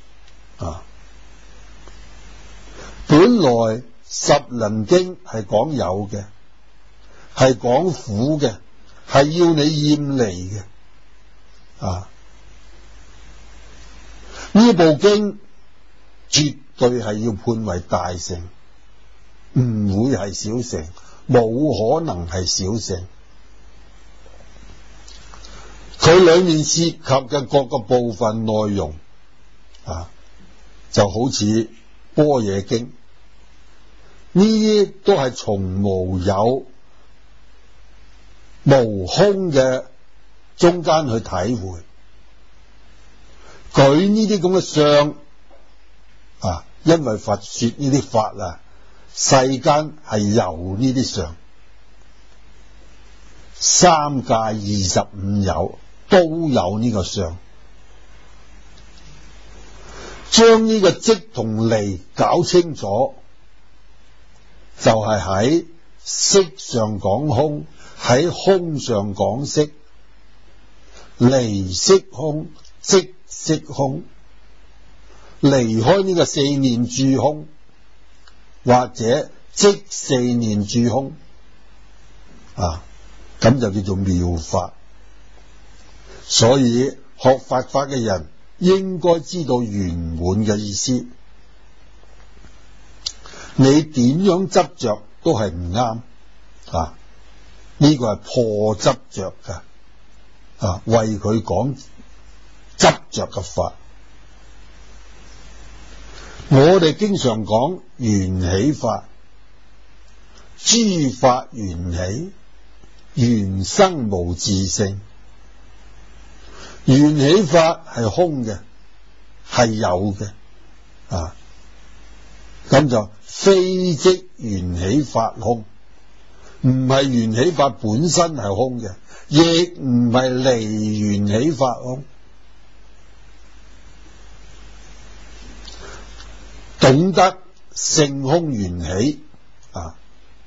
Speaker 1: 本來十輪經係講有嘅，係講苦嘅，係要你厭離嘅呢部經絕對係要判為大乘，唔會係小乘，冇可能係小乘。佢裏面涉及嘅各個部分內容就好似般若經呢啲都係從無有無空嘅中間去體會。舉呢啲咁嘅相因為佛說呢啲法世間係有呢啲相，三界25有都有呢個相，將呢個即同離搞清楚，就係喺色上講空，喺空上講色，離色空即色空，離開呢個四念處空或者即四念處空咁就叫做妙法。所以學佛法嘅人一應該知道圓滿嘅意思。你點樣執着都係唔啱啊！呢個係破執着㗎啊！為佢講執着嘅法，我哋經常講緣起法，諸法緣起，緣生無自性。緣起法係空嘅，係有嘅啊，咁就非即緣起法空，唔係緣起法本身係空嘅，亦唔係離緣起法空。懂得性空緣起啊，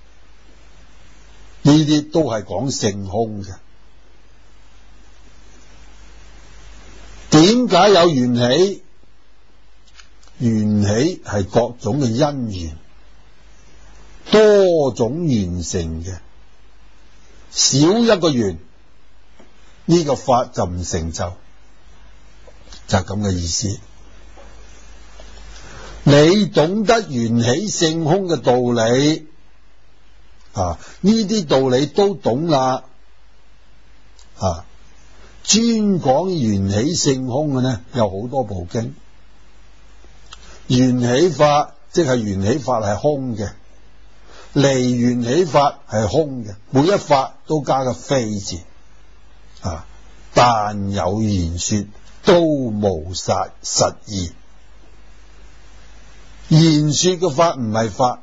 Speaker 1: 呢啲都係講性空嘅。點解有緣起？緣起係各種嘅因緣，多種緣成嘅，少一個緣，呢個法就唔成就，就係咁嘅意思。你懂得緣起性空嘅道理啊，呢啲道理都懂啦啊。專講緣起性空嘅呢，有好多部經。緣起法即係緣起法係空嘅，離緣起法係空嘅，每一法都加個非字啊。但有言說，都無實義。言說嘅法唔係法，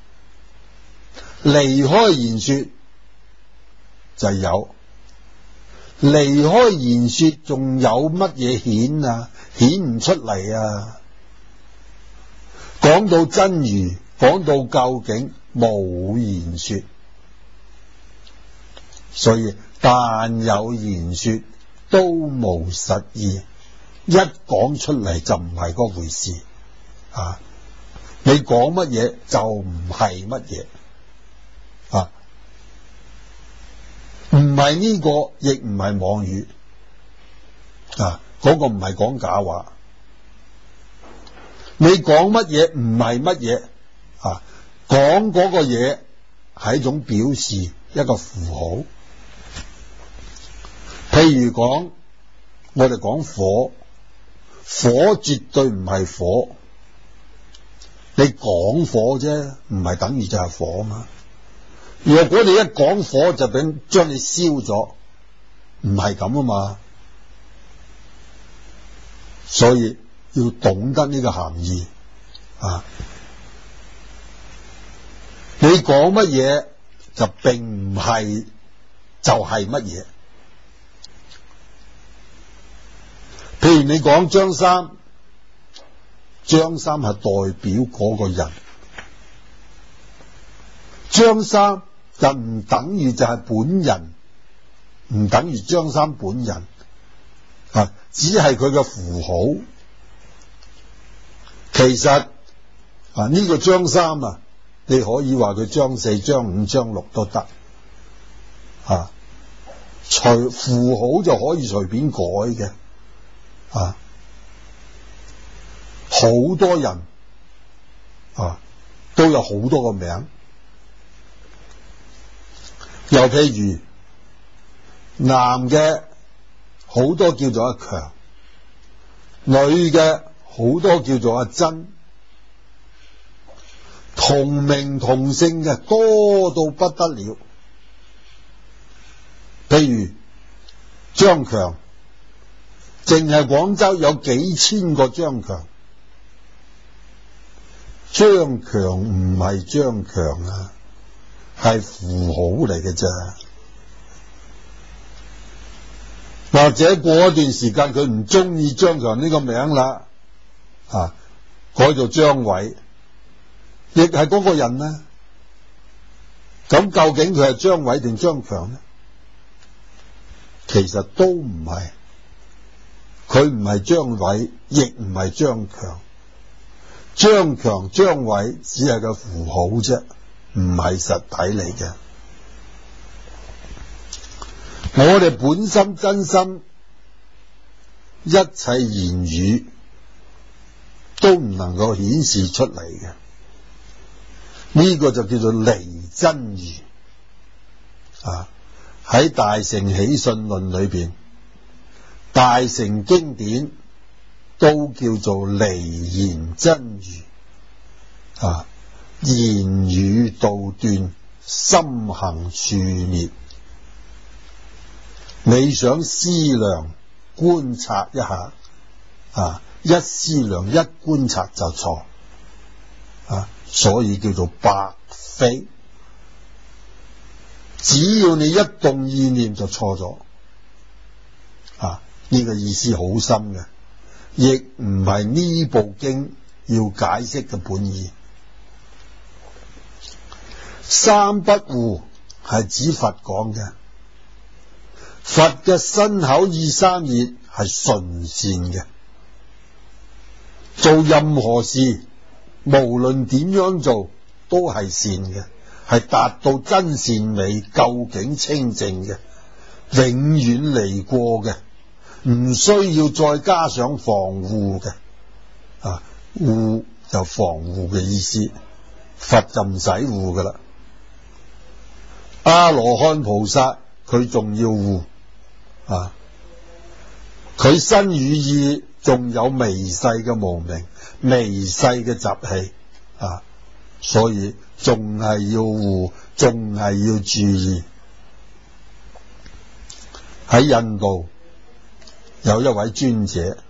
Speaker 1: 離開言說就有。離開言說仲有乜嘢顯啊？顯唔出嚟啊！講到真如，講到究竟，冇言說。所以但有言說，都無實義。一講出嚟就唔係嗰回事啊！你講乜嘢就唔係乜嘢啊！唔係呢個，亦唔係妄語啊！嗰個唔係講假話。你講乜嘢唔係乜嘢啊？講嗰個嘢係一種表示，一個符號。譬如講，我哋講火，火絕對唔係火。你講火啫，唔係等於就係火嘛。如果你一講火就等將你燒咗，唔係咁啊嘛。所以要懂得呢個含義啊！你講乜嘢就並唔係就係乜嘢。譬如你講張三，張三係代表嗰個人，張三就唔等於就係本人，唔等於張三本人啊，只係佢嘅符號。其實啊，呢個張三啊，你可以話佢張四、張五、張六都得啊，隨符號就可以隨便改嘅啊。好多人啊，都有好多個名。又譬如男嘅好多叫做阿強，女嘅好多叫做阿珍，同名同姓嘅多到不得了。譬如張強，淨係廣州有幾千個張強。張強唔係張強啊，係符號嚟嘅啫。或者過一段時間佢唔中意張強呢個名啦，啊，改做張偉，亦係嗰個人呢。咁究竟佢係張偉定張強呢？其實都唔係，佢唔係張偉，亦唔係張強。張強、張偉只係個符號啫，唔係實體嚟嘅。我哋本心真心一切言語都唔能夠顯示出嚟嘅。呢個就叫做離真如啊！喺大乘起信論裏邊，大乘經典都叫做離言真如啊！言語道斷，心行處滅。你想思量觀察一下啊，一思量一觀察就錯啊，所以叫做白非。只要你一動意念就錯咗啊！呢個意思好深嘅，亦唔係呢部經要解釋嘅本意。三不護係指佛講嘅，佛嘅身口意三業係純善嘅，做任何事無論點樣做都係善嘅，係達到真善美究竟清淨嘅，永遠離過嘅，唔需要再加上防護嘅啊！護就防護嘅意思，佛就唔使護噶啦。阿羅漢菩薩佢仲要護啊，佢身語意仲有微細嘅無明、微細嘅習氣啊，所以仲係要護，仲係要注意。喺印度有一位尊者，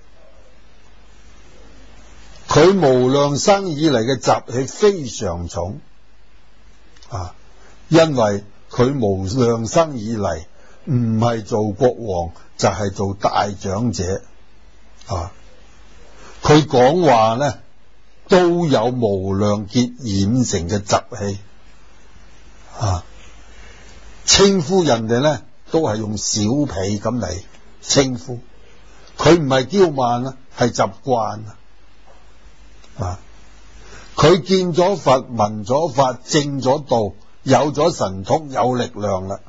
Speaker 1: 佢無量生以嚟嘅習氣非常重啊，因為佢無量生以嚟唔係做國王就係做大長者啊，佢講話呢都有無量劫染成嘅習氣啊，稱呼人哋呢都係用小婢咁嚟稱呼，佢唔係驕慢啊，係習慣啊，佢見咗佛聞咗法證咗道，有咗神通有力量啦，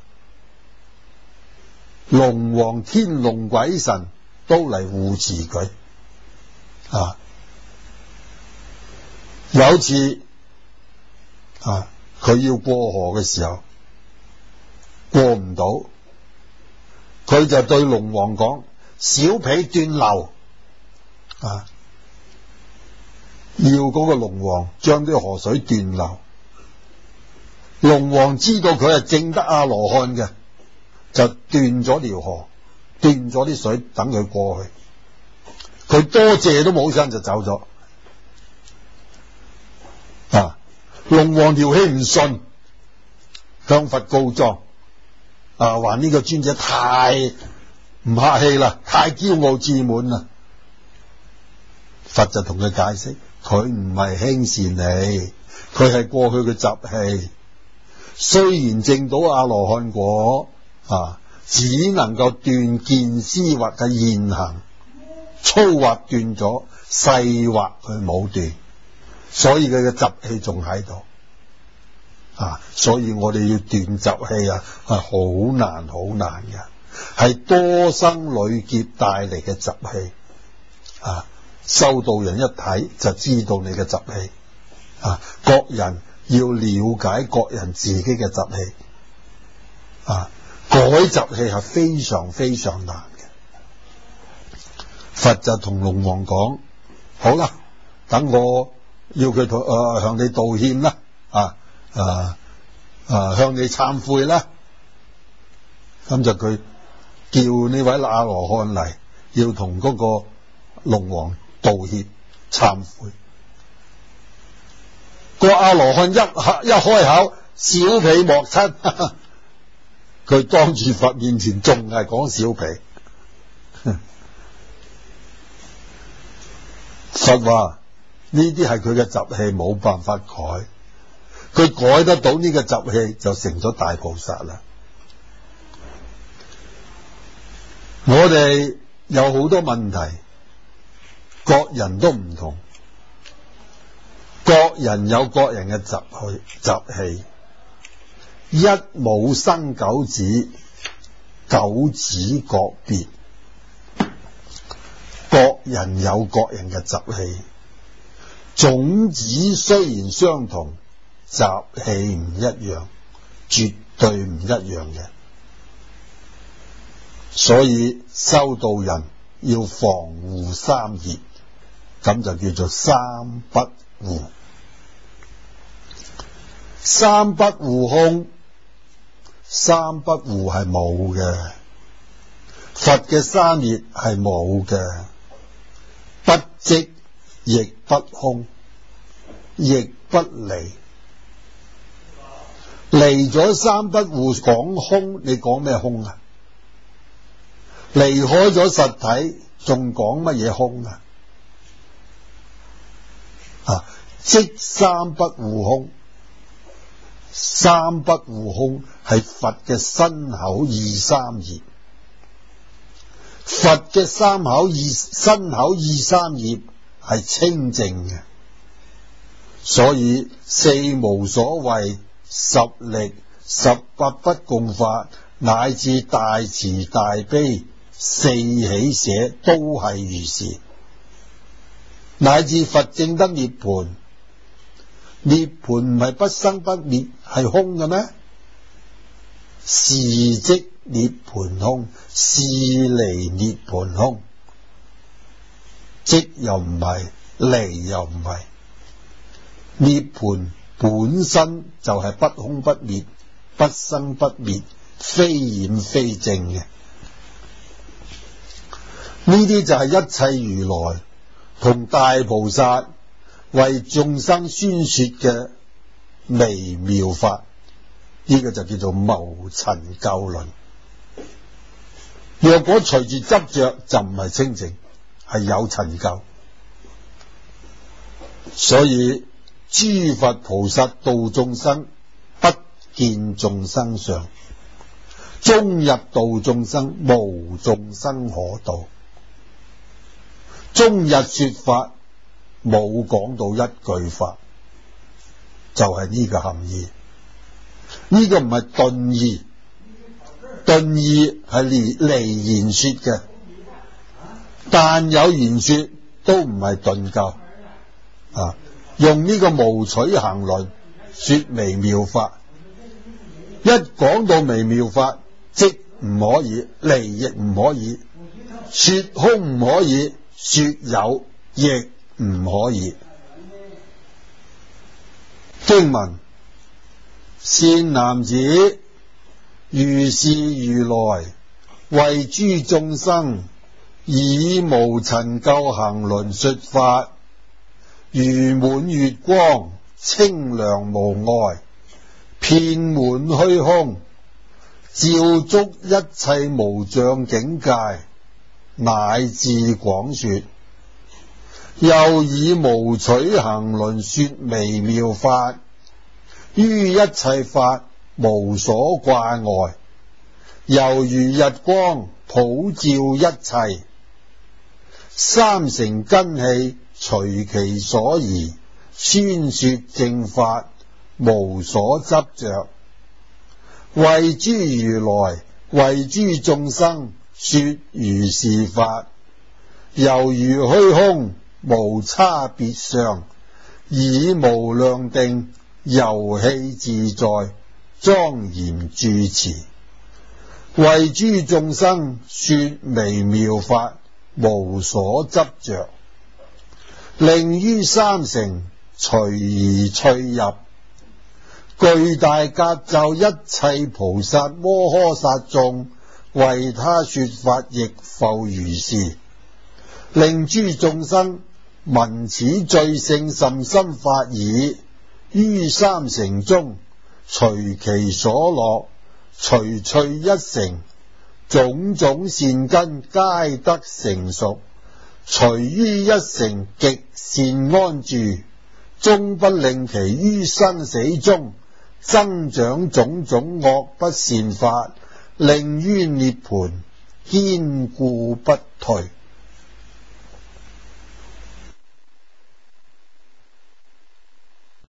Speaker 1: 龍王天龍鬼神都嚟護持佢啊！有次啊，佢要過河嘅時候過唔到，佢就對龍王講：小婢斷流啊！要嗰個龍王將啲河水斷流。龍王知道佢係證得阿羅漢嘅，就斷咗條河，斷咗啲水，等佢過去。佢多謝都冇聲就走咗。啊！龍王條氣唔順，向佛告狀啊，話呢個尊者太唔客氣啦，太驕傲自滿啦。佛就同佢解釋，佢唔係輕視你，佢係過去嘅習氣。雖然證到阿羅漢果啊，只能夠斷見思惑嘅現行，粗惑斷咗，細惑佢冇斷，所以佢嘅習氣仲喺度啊！所以我哋要斷習氣啊，係好難好難嘅，係多生累劫帶嚟嘅習氣啊！修道人一睇就知道你嘅習氣啊，各人要了解各人自己嘅習氣啊，改習氣係非常非常難嘅。佛就同龍王講：好啦，等我要佢向你道歉啦，向你懺悔啦。咁就佢叫呢位阿羅漢嚟，要同嗰個龍王道歉懺悔。個阿羅漢一開口，小婢莫親，佢當住佛面前仲係講小婢。佛話呢啲係佢嘅習氣，冇辦法改，佢改得到呢個習氣就成咗大菩薩啦。我哋有好多問題，各人都唔同，各人有各人嘅習氣，一母生九子，九子各別。 人有各人嘅習氣，種子雖然相同，習氣唔一樣，絕對唔一樣嘅。所以修道人要防護三業，咁就叫做三不護。三不護空，三不護係冇嘅。佛嘅三業係冇嘅，不即亦不空，亦不離。離咗三不護講空，你講咩空啊？離開咗實體，仲講乜嘢空啊？即三不護空，三不護空係佛嘅身口意三業。佛嘅身口意三業係清淨嘅，所以四無所謂、十力、十八不共法，乃至大慈大悲、四喜捨都係如是，乃至佛證得涅槃，涅槃唔係不生不滅，係空嘅咩？是即涅槃空，是離涅槃空，即又唔係，離又唔係。涅槃本身就係不空不滅、不生不滅、非染非淨嘅。呢啲就係一切如來同大菩薩為眾生宣說嘅微妙法，呢個就叫做無塵垢輪。若果隨住執着，就唔係清淨，係有塵垢。所以諸佛菩薩度眾生，不見眾生相，終日度眾生，無眾生可度。終日說法，冇講到一句法，就係呢個含義。呢個唔係頓義，頓義係離言說嘅，但有言說都唔係頓教。用呢個無取行輪說微妙法，一講到微妙法，即唔可以，離亦唔可以，說空唔可以，說有亦唔可以。經文：善男子，如是如來為諸眾生以無塵垢行輪說法，如滿月光，清涼無礙，遍滿虛空，照足一切無障境界，乃至廣說。又以無取行輪說微妙法，於一切法無所掛礙，猶如日光普照一切。三乘根器隨其所宜，宣說正法，無所執着。為諸如來，為諸眾生說如是法，猶如虛空無差別相，以無量定遊戲自在，莊嚴住持。為諸眾生說微妙法，無所執着，令於三乘隨而趣入。巨大甲冑一切菩薩摩訶薩眾，為他說法，亦復如是，令諸眾生聞此最勝甚深法已，於三乘中隨其所樂，隨趣一乘，種種善根皆得成熟，隨於一乘極善安住，終不令其於生死中增長種種惡不善法，令於涅槃堅固不退。